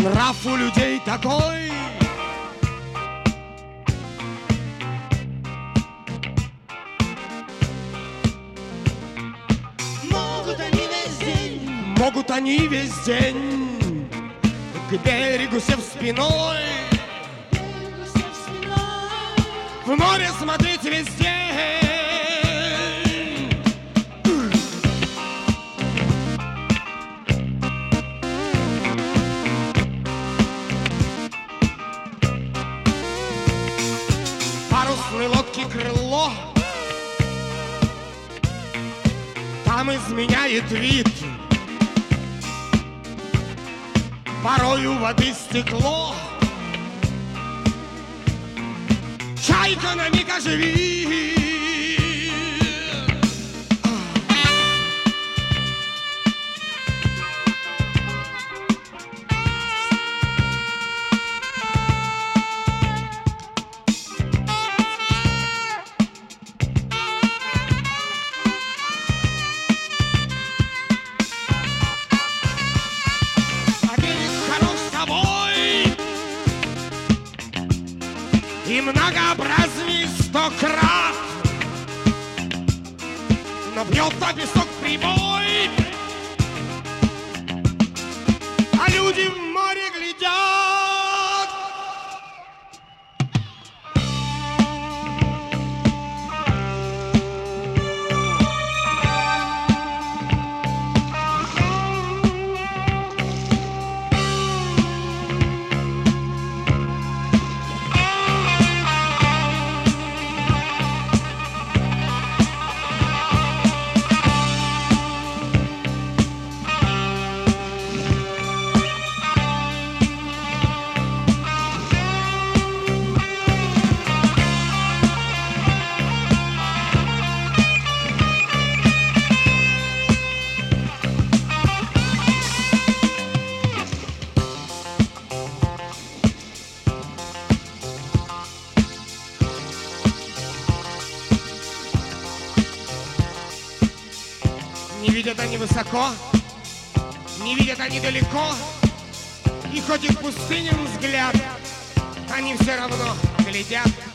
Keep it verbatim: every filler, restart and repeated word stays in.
Нрав у людей такой. Могут они весь день, Могут они весь день к берегу сев спиной, берегу сев спиной, в море смотреть весь день. Парусной лодки крыло там изменяет вид. Порой у воды стекло, чайка на миг оживит. А берег хорош собой и многообразней сто крат, но бьет на песок прибой, а люди в море глядят. Не видят они высоко, не видят они далеко, и хоть их пустынен взгляд, они все равно глядят.